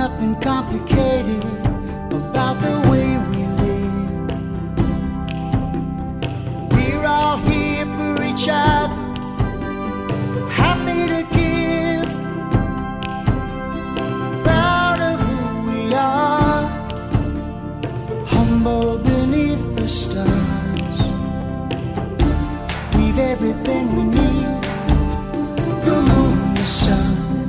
nothing complicated about the way we live. We're all here for each other, happy to give, proud of who we are, humble beneath the stars. We've everything we need, the moon, the sun.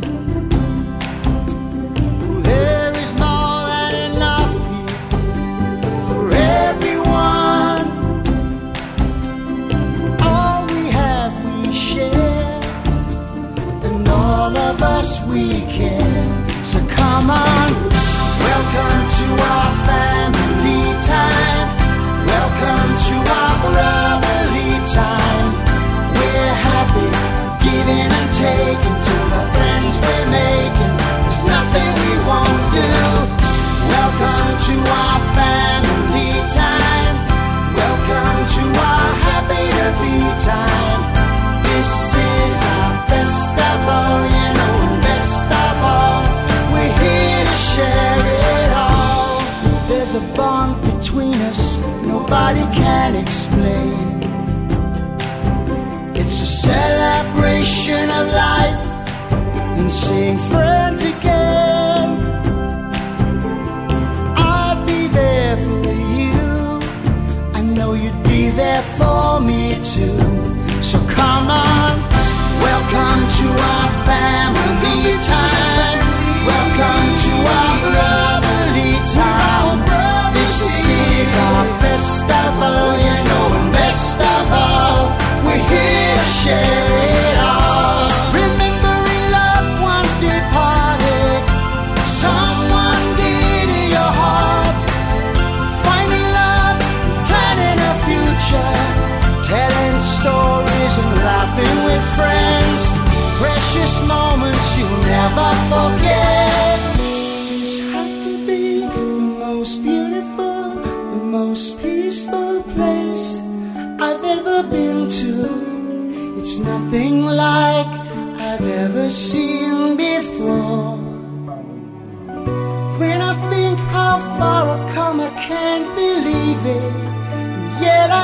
We care, so come on. Welcome to our family time. Welcome to our brotherly time. We're happy, giving and taking to the friends we're making. There's nothing we won't do. Welcome to our family time. Welcome to our happy to be time. This is our festival, you know. Share it all. There's a bond between us nobody can explain. It's a celebration of life and seeing friends again. I'd be there for you, I know you'd be there for me too. So come on, welcome to our family time. Welcome to our brotherly town. This is our festival, you know, and best of all, we're here to share it all. Remembering loved ones departed, someone dear to your heart. Finding love, planning a future, telling stories and laughing with friends. Precious moments you'll never forget. This has to be the most beautiful, the most peaceful place I've ever been to. It's nothing like I've ever seen before. When I think how far I've come, I can't believe it, and yet I